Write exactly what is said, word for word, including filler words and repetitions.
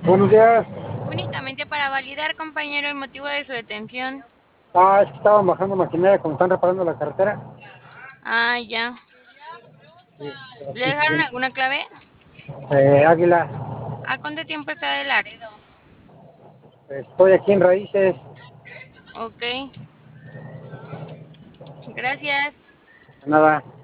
Buenos días. Únicamente para validar, compañero, el motivo de su detención. Ah, es que estaban bajando maquinaria como están reparando la carretera. Ah, ya. Sí, ¿Le aquí dejaron sí. alguna clave? Eh, Águila, ¿A cuánto tiempo está de Laredo? estoy aquí en Raíces. Ok, gracias. Nada.